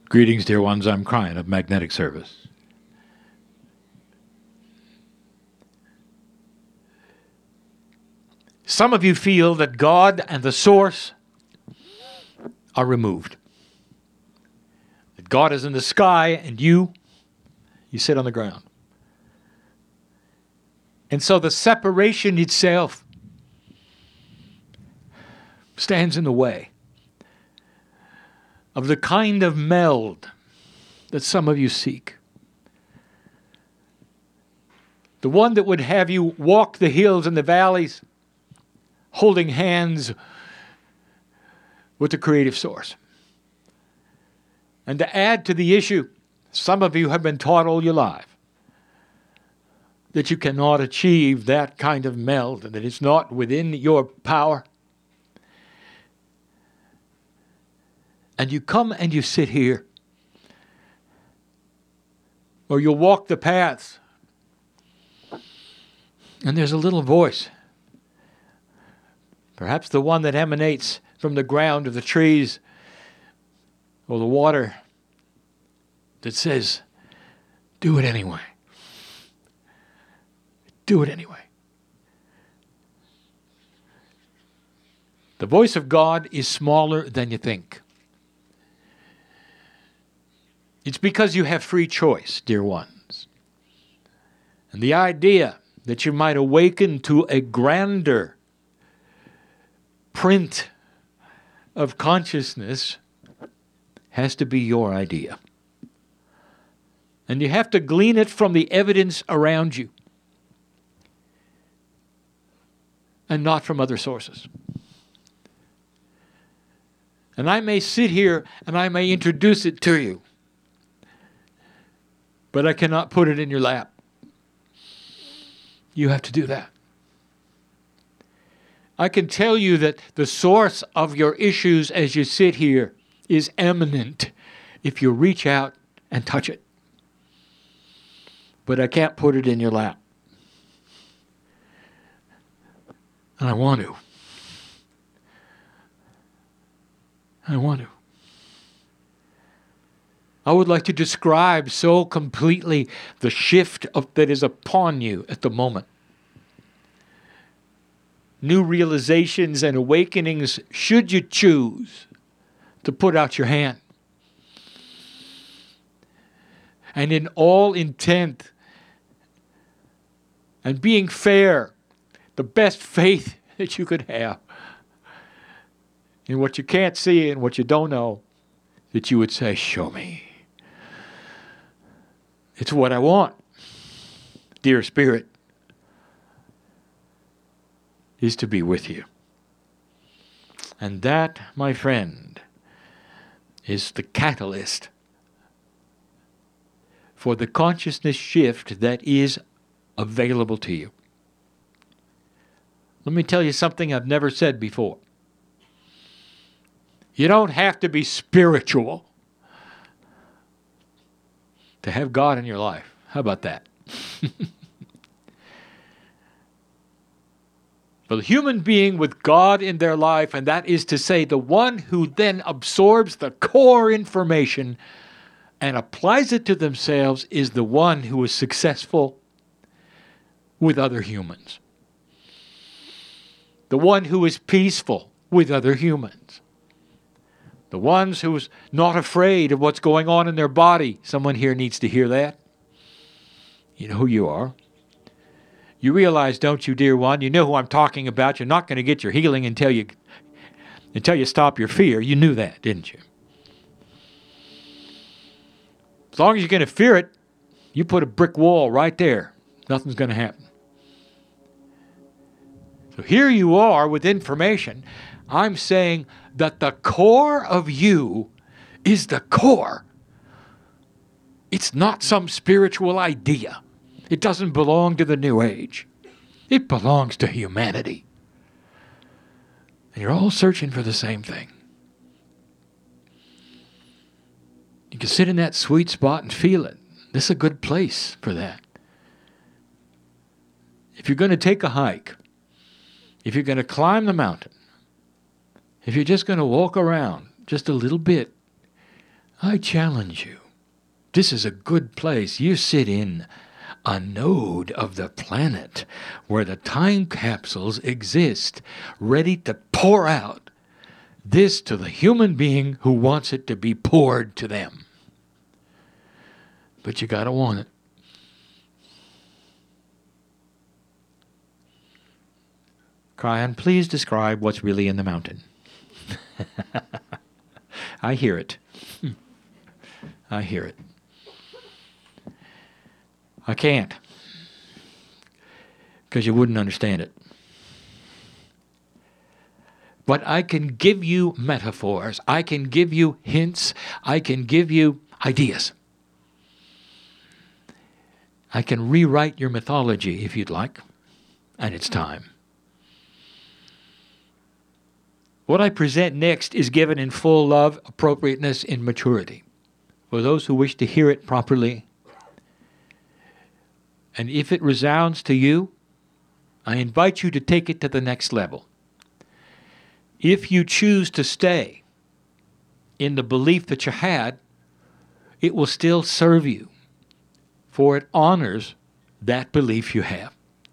Greetings, dear ones. I'm Cryan of Magnetic Service. Some of you feel that God and the source are removed. That God is in the sky and you sit on the ground. And so the separation itself stands in the way of the kind of meld that some of you seek. The one that would have you walk the hills and the valleys holding hands with the creative source. And to add to the issue, some of you have been taught all your life that you cannot achieve that kind of meld and that it's not within your power. And you come and you sit here, or you'll walk the paths, and there's a little voice, perhaps the one that emanates from the ground of the trees or the water, that says, do it anyway. Do it anyway. The voice of God is smaller than you think. It's because you have free choice, dear ones. And the idea that you might awaken to a grander print of consciousness has to be your idea. And you have to glean it from the evidence around you and not from other sources. And I may sit here and I may introduce it to you, but I cannot put it in your lap. You have to do that. I can tell you that the source of your issues as you sit here is imminent if you reach out and touch it. But I can't put it in your lap. And I want to. I want to. I would like to describe so completely the shift that is upon you at the moment. New realizations and awakenings, should you choose to put out your hand. And in all intent and being fair, the best faith that you could have in what you can't see and what you don't know, that you would say, show me. It's what I want, dear Spirit, is to be with you. And that, my friend, is the catalyst for the consciousness shift that is available to you. Let me tell you something I've never said before. You don't have to be spiritual to have God in your life. How about that? But a human being with God in their life, and that is to say, the one who then absorbs the core information and applies it to themselves, is the one who is successful with other humans. The one who is peaceful with other humans. The ones who's not afraid of what's going on in their body. Someone here needs to hear that. You know who you are. You realize, don't you, dear one? You know who I'm talking about. You're not going to get your healing until you stop your fear. You knew that, didn't you? As long as you're going to fear it, you put a brick wall right there. Nothing's going to happen. So here you are with information. I'm saying that the core of you is the core. It's not some spiritual idea. It doesn't belong to the New Age. It belongs to humanity. And you're all searching for the same thing. You can sit in that sweet spot and feel it. This is a good place for that. If you're going to take a hike, if you're going to climb the mountain, if you're just going to walk around just a little bit, I challenge you. This is a good place. You sit in a node of the planet where the time capsules exist, ready to pour out this to the human being who wants it to be poured to them. But you got to want it. Kryon, please describe what's really in the mountain. I hear it. I hear it. I can't, because you wouldn't understand it. But I can give you metaphors. I can give you hints. I can give you ideas. I can rewrite your mythology if you'd like, and it's time. What I present next is given in full love, appropriateness, and maturity for those who wish to hear it properly. And if it resounds to you, I invite you to take it to the next level. If you choose to stay in the belief that you had, it will still serve you, for it honors that belief you have.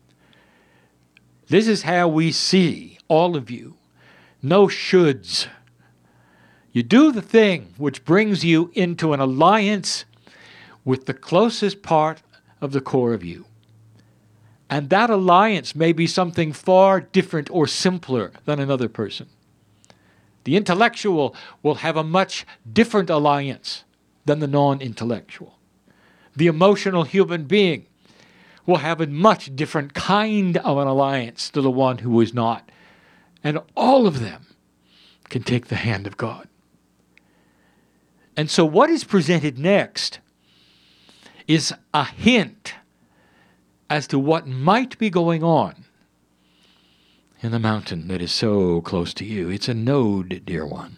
This is how we see all of you. No shoulds. You do the thing which brings you into an alliance with the closest part of the core of you. And that alliance may be something far different or simpler than another person. The intellectual will have a much different alliance than the non-intellectual. The emotional human being will have a much different kind of an alliance to the one who is not. And all of them can take the hand of God. And so what is presented next is a hint as to what might be going on in the mountain that is so close to you. It's a node, dear one.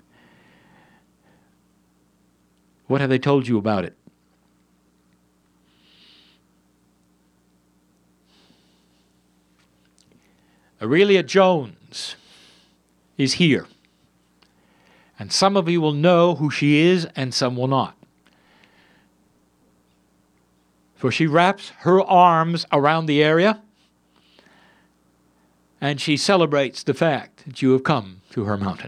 What have they told you about it? Aurelia Jones is here. And some of you will know who she is and some will not. For she wraps her arms around the area and she celebrates the fact that you have come to her mountain.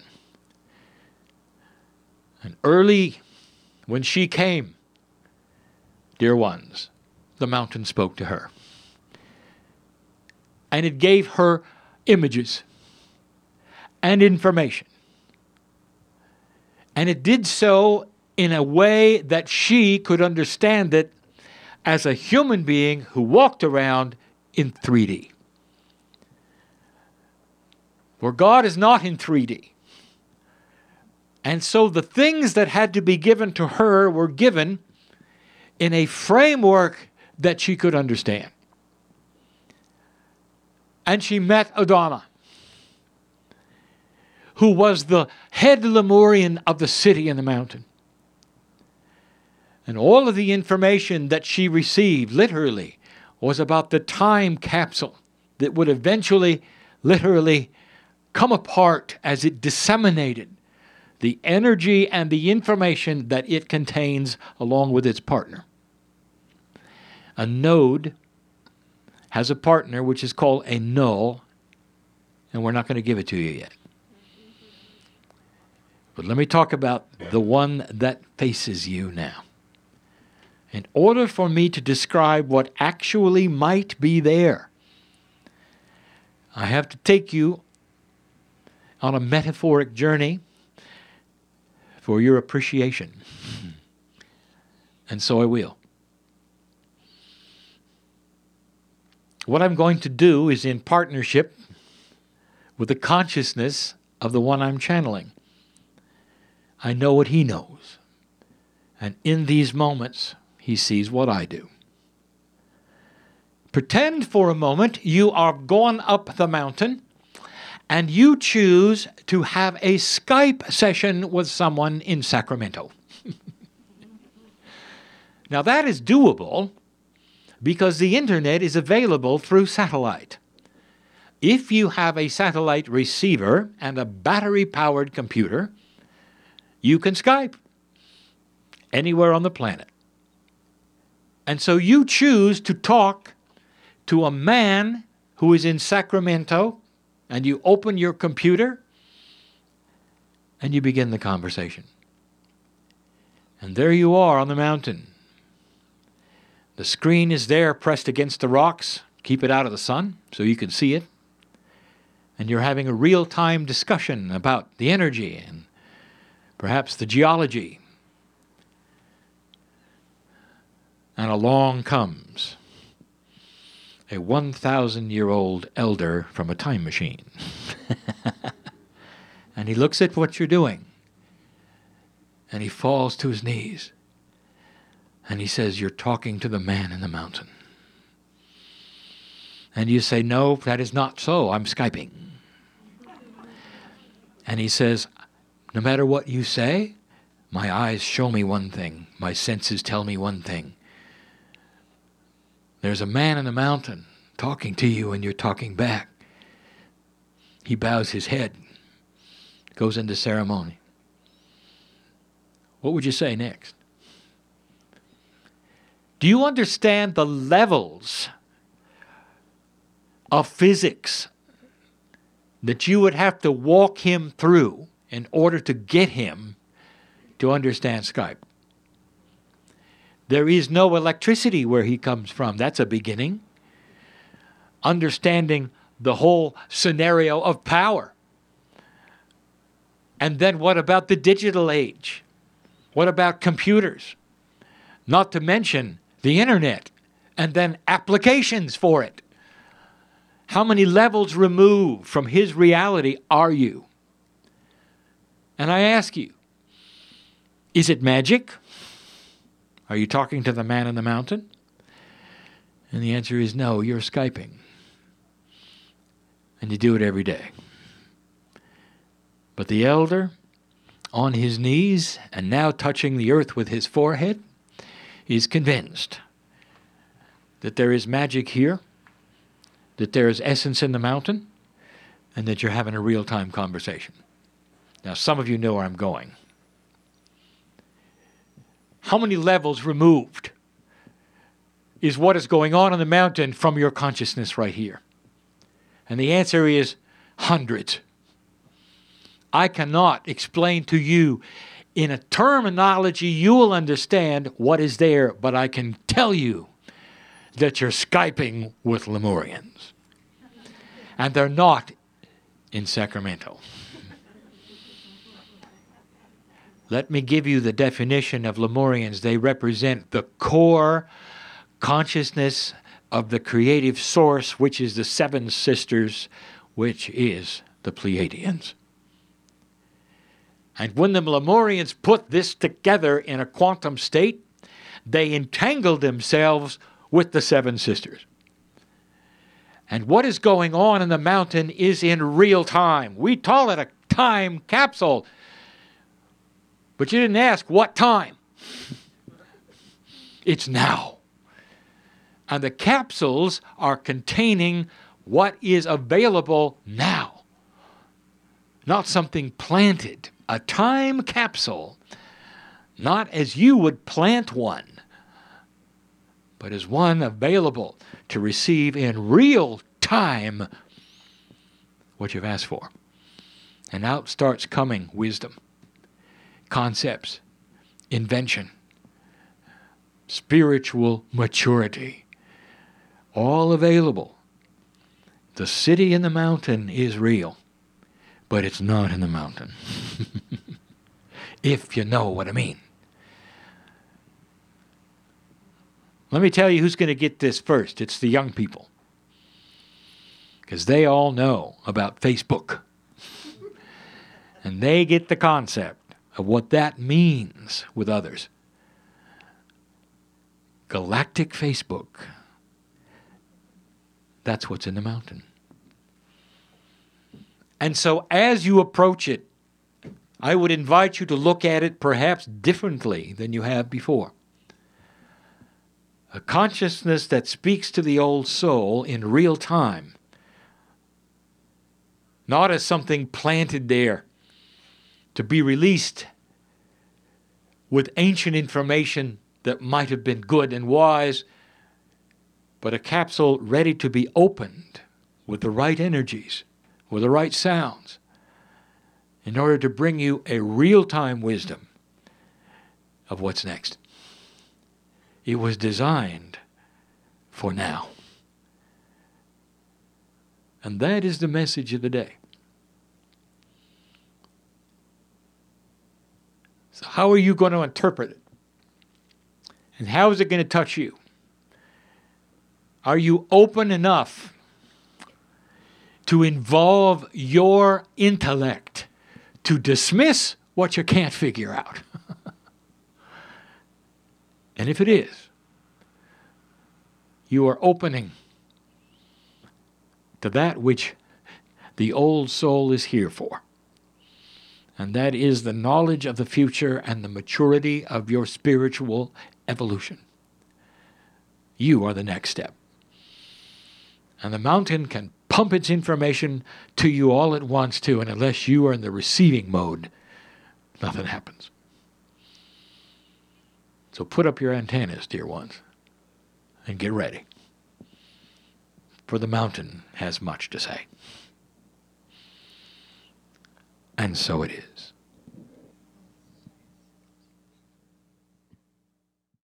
And early when she came, dear ones, the mountain spoke to her. And it gave her images and information. And it did so in a way that she could understand it as a human being who walked around in 3D. For God is not in 3D. And so the things that had to be given to her were given in a framework that she could understand. And she met Adana, who was the head Lemurian of the city in the mountain. And all of the information that she received, literally, was about the time capsule that would eventually, literally, come apart as it disseminated the energy and the information that it contains along with its partner. A node has a partner which is called a null, and we're not going to give it to you yet. But let me talk about the one that faces you now. In order for me to describe what actually might be there, I have to take you on a metaphoric journey for your appreciation. And so I will. What I'm going to do is in partnership with the consciousness of the one I'm channeling. I know what he knows. And in these moments, he sees what I do. Pretend for a moment you are going up the mountain and you choose to have a Skype session with someone in Sacramento. Now that is doable because the internet is available through satellite. If you have a satellite receiver and a battery-powered computer, you can Skype. anywhere on the planet. And so you choose to talk to a man who is in Sacramento, and you open your computer and you begin the conversation. And there you are on the mountain. The screen is there pressed against the rocks. Keep it out of the sun so you can see it. And you're having a real-time discussion about the energy and perhaps the geology. And along comes a 1,000-year-old elder from a time machine. And he looks at what you're doing. And he falls to his knees. And he says, "You're talking to the man in the mountain." And you say, "No, that is not so. I'm Skyping." And he says, "No matter what you say, my eyes show me one thing. My senses tell me one thing. There's a man in the mountain talking to you and you're talking back." He bows his head, goes into ceremony. What would you say next? Do you understand the levels of physics that you would have to walk him through in order to get him to understand Skype? There is no electricity where he comes from. That's a beginning. Understanding the whole scenario of power. And then what about the digital age? What about computers? Not to mention the internet and then applications for it. How many levels removed from his reality are you? And I ask you, is it magic? Are you talking to the man in the mountain? And the answer is no, you're Skyping. And you do it every day. But the elder, on his knees and now touching the earth with his forehead, is convinced that there is magic here, that there is essence in the mountain, and that you're having a real-time conversation. Now, some of you know where I'm going. How many levels removed is what is going on in the mountain from your consciousness right here? And the answer is hundreds. I cannot explain to you in a terminology you will understand what is there, but I can tell you that you're Skyping with Lemurians. And they're not in Sacramento. Let me give you the definition of Lemurians. They represent the core consciousness of the creative source, which is the seven sisters, which is the Pleiadians. And when the Lemurians put this together in a quantum state, they entangled themselves with the seven sisters. And what is going on in the mountain is in real time. We call it a time capsule. But you didn't ask what time. It's now. And the capsules are containing what is available now. Not something planted. A time capsule, not as you would plant one, but as one available to receive in real time what you've asked for. And out starts coming wisdom, concepts, invention, spiritual maturity, all available. The city in the mountain is real, but it's not in the mountain. If you know what I mean. Let me tell you who's going to get this first. It's the young people. Because they all know about Facebook. And they get the concept of what that means with others. Galactic Facebook. That's what's in the mountain. And so as you approach it, I would invite you to look at it perhaps differently than you have before. A consciousness that speaks to the old soul in real time. Not as something planted there to be released with ancient information that might have been good and wise, but a capsule ready to be opened with the right energies, with the right sounds, in order to bring you a real-time wisdom of what's next. It was designed for now. And that is the message of the day. So how are you going to interpret it? And how is it going to touch you? Are you open enough to involve your intellect to dismiss what you can't figure out? And if it is, you are opening to that which the old soul is here for. And that is the knowledge of the future and the maturity of your spiritual evolution. You are the next step. And the mountain can pump its information to you all at once, too, and unless you are in the receiving mode, nothing happens. So put up your antennas, dear ones, and get ready. For the mountain has much to say. And so it is.